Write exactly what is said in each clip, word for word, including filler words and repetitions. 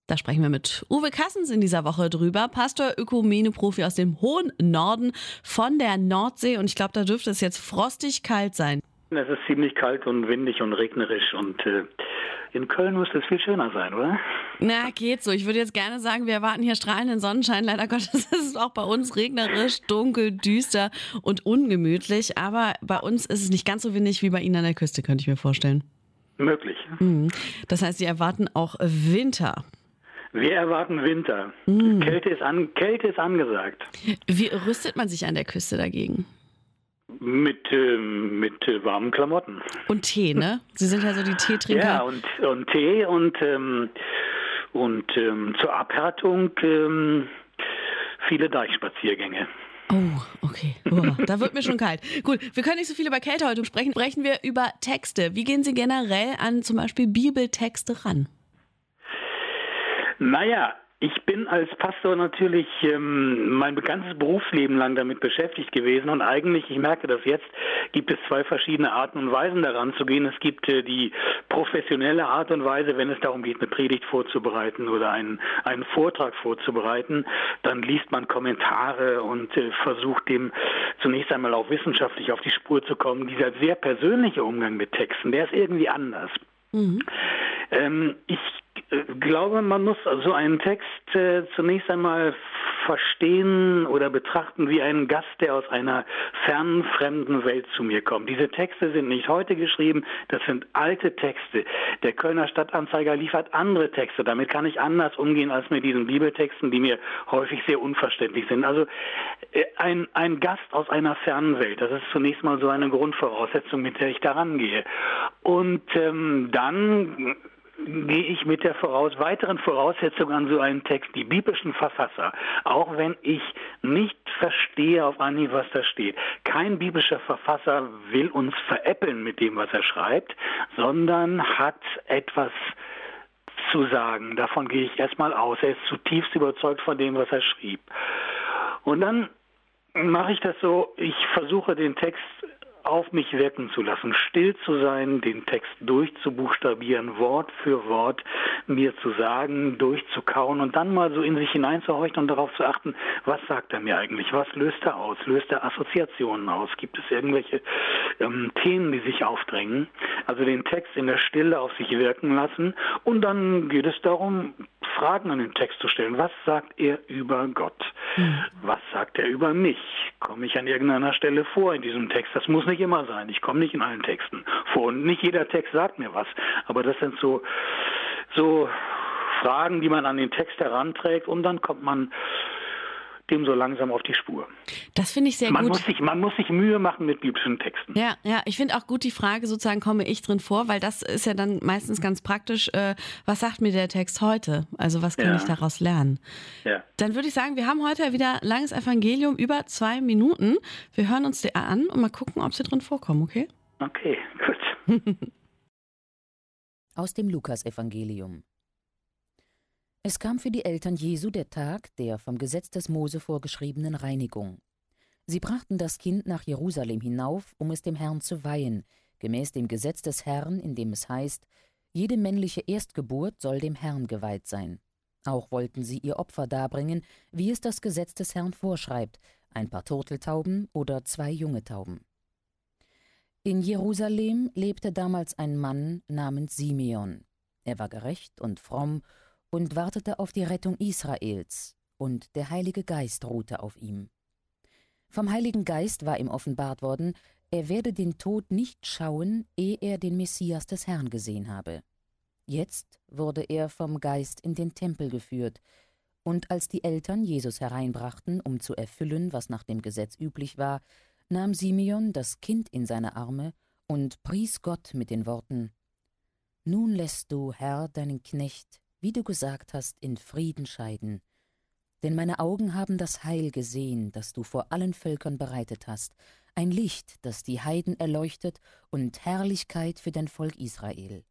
Da sprechen wir mit Uwe Kassens in dieser Woche drüber. Pastor, Ökumene-Profi aus dem hohen Norden von der Nordsee. Und ich glaube, da dürfte es jetzt frostig kalt sein. Es ist ziemlich kalt und windig und regnerisch und äh, in Köln müsste es viel schöner sein, oder? Na, geht so. Ich würde jetzt gerne sagen, wir erwarten hier strahlenden Sonnenschein. Leider Gottes ist es auch bei uns regnerisch, dunkel, düster und ungemütlich. Aber bei uns ist es nicht ganz so windig wie bei Ihnen an der Küste, könnte ich mir vorstellen. Möglich. Mhm. Das heißt, Sie erwarten auch Winter. Wir erwarten Winter. Mhm. Kälte ist an, Kälte ist angesagt. Wie rüstet man sich an der Küste dagegen? Mit, äh, mit äh, warmen Klamotten. Und Tee, ne? Sie sind ja so die Teetrinker. Ja, und, und Tee und, ähm, und ähm, zur Abhärtung ähm, viele Deichspaziergänge. Oh, okay. Oh, da wird mir schon kalt. Gut, wir können nicht so viel über Kälte heute sprechen. Sprechen wir über Texte. Wie gehen Sie generell an zum Beispiel Bibeltexte ran? Naja, ich bin als Pastor natürlich ähm, mein ganzes Berufsleben lang damit beschäftigt gewesen und eigentlich, ich merke das jetzt, gibt es zwei verschiedene Arten und Weisen daran zu gehen. Es gibt äh, die professionelle Art und Weise, wenn es darum geht, eine Predigt vorzubereiten oder einen, einen Vortrag vorzubereiten, dann liest man Kommentare und äh, versucht dem zunächst einmal auch wissenschaftlich auf die Spur zu kommen. Dieser sehr persönliche Umgang mit Texten, der ist irgendwie anders. Mhm. Ähm, ich Ich glaube, man muss so einen Text äh, zunächst einmal verstehen oder betrachten wie einen Gast, der aus einer fernen, fremden Welt zu mir kommt. Diese Texte sind nicht heute geschrieben, das sind alte Texte. Der Kölner Stadtanzeiger liefert andere Texte. Damit kann ich anders umgehen als mit diesen Bibeltexten, die mir häufig sehr unverständlich sind. Also äh, ein, ein Gast aus einer fernen Welt, das ist zunächst mal so eine Grundvoraussetzung, mit der ich daran gehe. Und ähm, dann gehe ich mit der voraus, weiteren Voraussetzung an so einen Text, die biblischen Verfasser, auch wenn ich nicht verstehe auf Anhieb, was da steht. Kein biblischer Verfasser will uns veräppeln mit dem, was er schreibt, sondern hat etwas zu sagen. Davon gehe ich erstmal aus. Er ist zutiefst überzeugt von dem, was er schrieb. Und dann mache ich das so, ich versuche den Text auf mich wirken zu lassen, still zu sein, den Text durchzubuchstabieren, Wort für Wort mir zu sagen, durchzukauen und dann mal so in sich hineinzuhorchen und darauf zu achten, was sagt er mir eigentlich, was löst er aus, löst er Assoziationen aus, gibt es irgendwelche ähm, Themen, die sich aufdrängen, also den Text in der Stille auf sich wirken lassen und dann geht es darum, Fragen an den Text zu stellen. Was sagt er über Gott? Mhm. Was sagt er über mich? Komme ich an irgendeiner Stelle vor in diesem Text? Das muss nicht immer sein. Ich komme nicht in allen Texten vor. Und nicht jeder Text sagt mir was. Aber das sind so, so Fragen, die man an den Text heranträgt. Und dann kommt man dem so langsam auf die Spur. Das finde ich sehr man gut. Muss sich, man muss sich Mühe machen mit biblischen Texten. Ja, ja, ich finde auch gut die Frage sozusagen, komme ich drin vor, weil das ist ja dann meistens ganz praktisch, äh, was sagt mir der Text heute? Also was kann ja. ich daraus lernen? Ja. Dann würde ich sagen, wir haben heute wieder langes Evangelium, über zwei Minuten. Wir hören uns die an und mal gucken, ob sie drin vorkommen, okay? Okay, gut. Aus dem Lukas-Evangelium. Es kam für die Eltern Jesu der Tag der vom Gesetz des Mose vorgeschriebenen Reinigung. Sie brachten das Kind nach Jerusalem hinauf, um es dem Herrn zu weihen, gemäß dem Gesetz des Herrn, in dem es heißt, jede männliche Erstgeburt soll dem Herrn geweiht sein. Auch wollten sie ihr Opfer darbringen, wie es das Gesetz des Herrn vorschreibt, ein paar Turteltauben oder zwei junge Tauben. In Jerusalem lebte damals ein Mann namens Simeon. Er war gerecht und fromm und wartete auf die Rettung Israels, und der Heilige Geist ruhte auf ihm. Vom Heiligen Geist war ihm offenbart worden, er werde den Tod nicht schauen, ehe er den Messias des Herrn gesehen habe. Jetzt wurde er vom Geist in den Tempel geführt, und als die Eltern Jesus hereinbrachten, um zu erfüllen, was nach dem Gesetz üblich war, nahm Simeon das Kind in seine Arme und pries Gott mit den Worten: »Nun lässt du, Herr, deinen Knecht, wie du gesagt hast, in Frieden scheiden. Denn meine Augen haben das Heil gesehen, das du vor allen Völkern bereitet hast, ein Licht, das die Heiden erleuchtet und Herrlichkeit für dein Volk Israel.«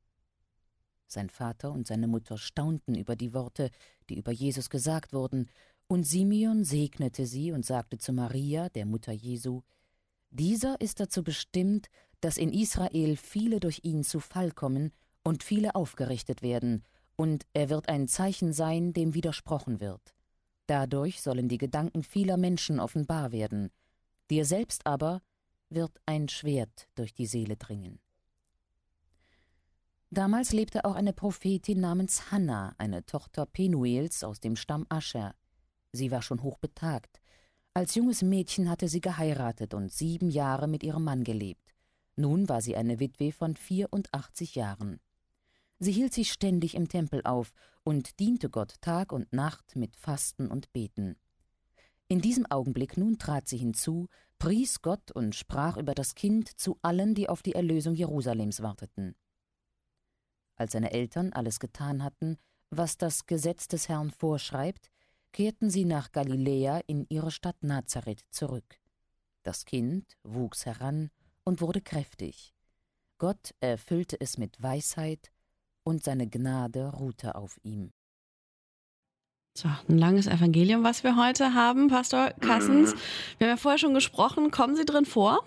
Sein Vater und seine Mutter staunten über die Worte, die über Jesus gesagt wurden, und Simeon segnete sie und sagte zu Maria, der Mutter Jesu: »Dieser ist dazu bestimmt, dass in Israel viele durch ihn zu Fall kommen und viele aufgerichtet werden, und er wird ein Zeichen sein, dem widersprochen wird. Dadurch sollen die Gedanken vieler Menschen offenbar werden. Dir selbst aber wird ein Schwert durch die Seele dringen. Damals lebte auch eine Prophetin namens Hannah, eine Tochter Penuels aus dem Stamm Ascher. Sie war schon hochbetagt. Als junges Mädchen hatte sie geheiratet und sieben Jahre mit ihrem Mann gelebt. Nun war sie eine Witwe von vierundachtzig Jahren. Sie hielt sich ständig im Tempel auf und diente Gott Tag und Nacht mit Fasten und Beten. In diesem Augenblick nun trat sie hinzu, pries Gott und sprach über das Kind zu allen, die auf die Erlösung Jerusalems warteten. Als seine Eltern alles getan hatten, was das Gesetz des Herrn vorschreibt, kehrten sie nach Galiläa in ihre Stadt Nazareth zurück. Das Kind wuchs heran und wurde kräftig. Gott erfüllte es mit Weisheit, und seine Gnade ruhte auf ihm. So, ein langes Evangelium, was wir heute haben, Pastor Cassens. Wir haben ja vorher schon gesprochen. Kommen Sie drin vor?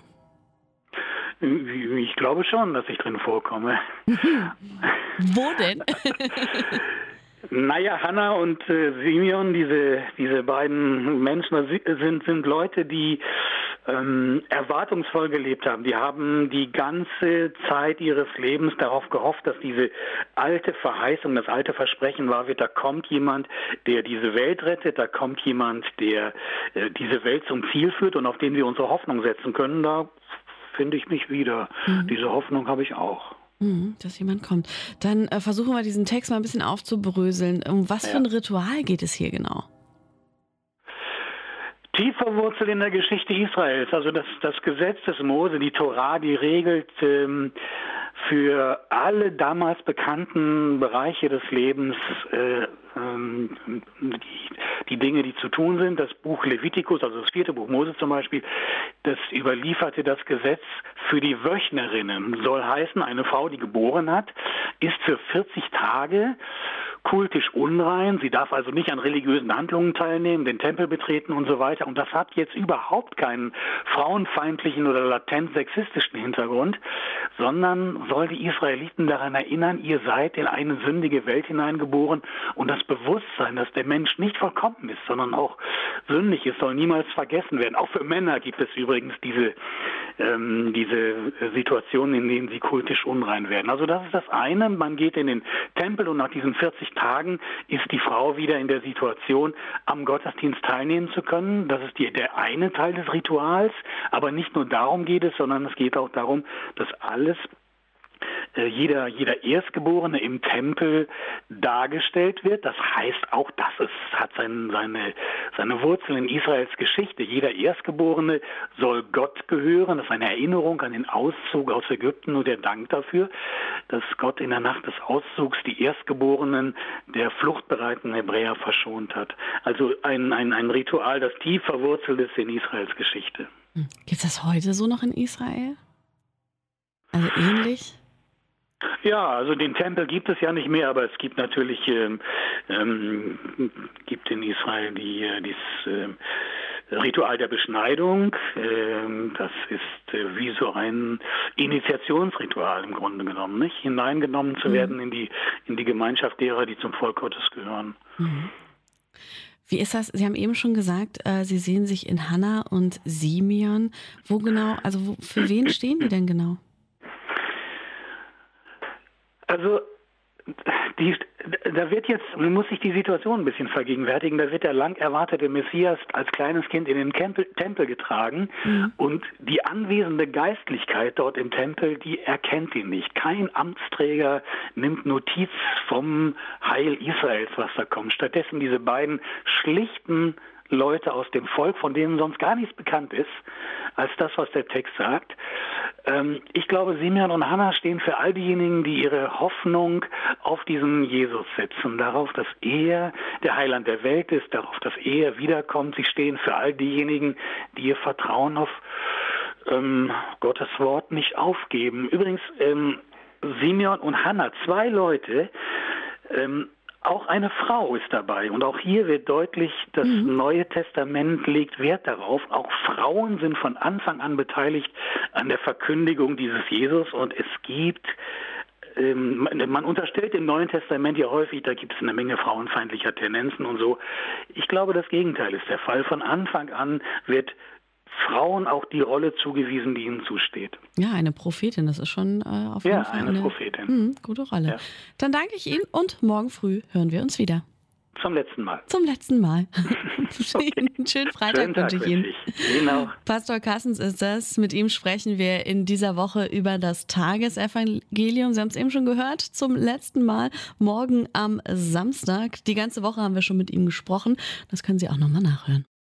Ich glaube schon, dass ich drin vorkomme. Wo denn? Naja, Hannah und äh, Simeon, diese, diese beiden Menschen sind, sind Leute, die ähm, erwartungsvoll gelebt haben. Die haben die ganze Zeit ihres Lebens darauf gehofft, dass diese alte Verheißung, das alte Versprechen wahr wird. Da kommt jemand, der diese Welt rettet, da kommt jemand, der äh, diese Welt zum Ziel führt und auf den wir unsere Hoffnung setzen können. Da finde ich mich wieder. Mhm. Diese Hoffnung habe ich auch. Dass jemand kommt. Dann äh, versuchen wir diesen Text mal ein bisschen aufzubröseln. Um was ja. für ein Ritual geht es hier genau? Tief verwurzelt in der Geschichte Israels. Also das, das Gesetz des Mose, die Torah, die regelt ähm, für alle damals bekannten Bereiche des Lebens äh, ähm, die, die Dinge, die zu tun sind. Das Buch Levitikus, also das vierte Buch Mose zum Beispiel, das überlieferte das Gesetz für die Wöchnerinnen. Soll heißen, eine Frau, die geboren hat, ist für vierzig Tage kultisch unrein. Sie darf also nicht an religiösen Handlungen teilnehmen, den Tempel betreten und so weiter. Und das hat jetzt überhaupt keinen frauenfeindlichen oder latent sexistischen Hintergrund, sondern soll die Israeliten daran erinnern, ihr seid in eine sündige Welt hineingeboren und das Bewusstsein, dass der Mensch nicht vollkommen ist, sondern auch sündig ist, soll niemals vergessen werden. Auch für Männer gibt es übrigens diese, ähm, diese Situationen, in denen sie kultisch unrein werden. Also das ist das eine. Man geht in den Tempel und nach diesen vierzig Tagen ist die Frau wieder in der Situation, am Gottesdienst teilnehmen zu können. Das ist die, der eine Teil des Rituals. Aber nicht nur darum geht es, sondern es geht auch darum, dass alles Jeder, jeder Erstgeborene im Tempel dargestellt wird. Das heißt auch, dass es hat sein, seine, seine Wurzeln in Israels Geschichte. Jeder Erstgeborene soll Gott gehören. Das ist eine Erinnerung an den Auszug aus Ägypten und der Dank dafür, dass Gott in der Nacht des Auszugs die Erstgeborenen der fluchtbereiten Hebräer verschont hat. Also ein, ein, ein Ritual, das tief verwurzelt ist in Israels Geschichte. Gibt es das heute so noch in Israel? Also ähnlich? Ja, also den Tempel gibt es ja nicht mehr, aber es gibt natürlich ähm, ähm, gibt in Israel die, äh, dieses äh, Ritual der Beschneidung. Ähm, das ist äh, wie so ein Initiationsritual im Grunde genommen, nicht? Hineingenommen zu mhm. werden in die in die Gemeinschaft derer, die zum Volk Gottes gehören. Mhm. Wie ist das? Sie haben eben schon gesagt, äh, Sie sehen sich in Hannah und Simeon. Wo genau, also wo, für wen stehen die denn genau? Also die, da wird jetzt, man muss sich die Situation ein bisschen vergegenwärtigen, da wird der lang erwartete Messias als kleines Kind in den Tempel, Tempel getragen mhm. und die anwesende Geistlichkeit dort im Tempel, die erkennt ihn nicht. Kein Amtsträger nimmt Notiz vom Heil Israels, was da kommt. Stattdessen diese beiden schlichten Leute aus dem Volk, von denen sonst gar nichts bekannt ist, als das, was der Text sagt. Ähm, ich glaube, Simeon und Hannah stehen für all diejenigen, die ihre Hoffnung auf diesen Jesus setzen, darauf, dass er der Heiland der Welt ist, darauf, dass er wiederkommt. Sie stehen für all diejenigen, die ihr Vertrauen auf ähm, Gottes Wort nicht aufgeben. Übrigens, ähm, Simeon und Hannah, zwei Leute, ähm, auch eine Frau ist dabei und auch hier wird deutlich, das mhm. Neue Testament legt Wert darauf. Auch Frauen sind von Anfang an beteiligt an der Verkündigung dieses Jesus und es gibt ähm, man, man unterstellt im Neuen Testament ja häufig, da gibt es eine Menge frauenfeindlicher Tendenzen und so. Ich glaube, das Gegenteil ist der Fall. Von Anfang an wird Frauen auch die Rolle zugewiesen, die ihnen zusteht. Ja, eine Prophetin, das ist schon äh, auf jeden ja, Fall eine, eine Prophetin. Mh, gute Rolle. Ja. Dann danke ich Ihnen und morgen früh hören wir uns wieder. Zum letzten Mal. Zum letzten Mal. Okay. Einen schönen Freitag wünsche ich Ihnen. Ihnen auch. Pastor Carstens ist das. Mit ihm sprechen wir in dieser Woche über das Tagesevangelium. Sie haben es eben schon gehört, zum letzten Mal morgen am Samstag. Die ganze Woche haben wir schon mit ihm gesprochen. Das können Sie auch nochmal nachhören.